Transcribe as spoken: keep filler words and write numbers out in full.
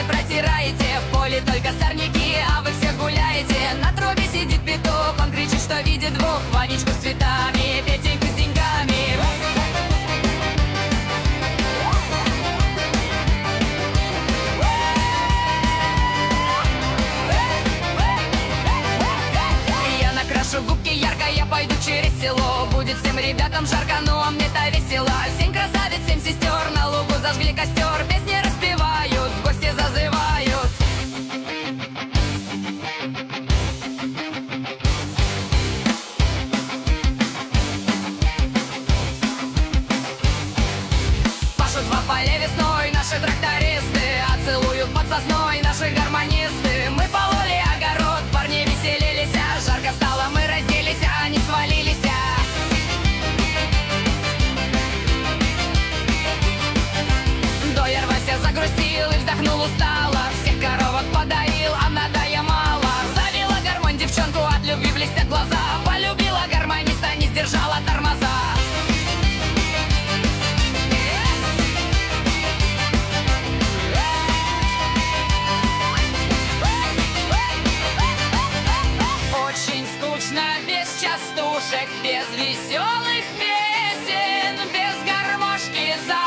протираете. В поле только сорняки, а вы все гуляете. На трубе сидит петух, он кричит, что видит двух. Ванечку с цветами, Петеньку с деньгами. Я накрашу губки ярко, я пойду через село. Будет всем ребятам жарко, ну а мне-то весело. Семь красавиц, семь сестер, на лугу зажгли костер. Песни распевают, в гости зазывают. Пашут во поле весной наши трактористы, а целуют под сосной наши гармонисты. Мы пололи огород, парни веселились, а жарко стало, мы разделись, а они свалились. Доер Вася загрустил и вздохнул устало. Всех коровок подоил, а надая мало. Завела гармонь девчонку, от любви блестят глаза. Полюбила гармониста, не сдержала тормоза. Очень скучно без частушек, без веселых песен, без гармошки за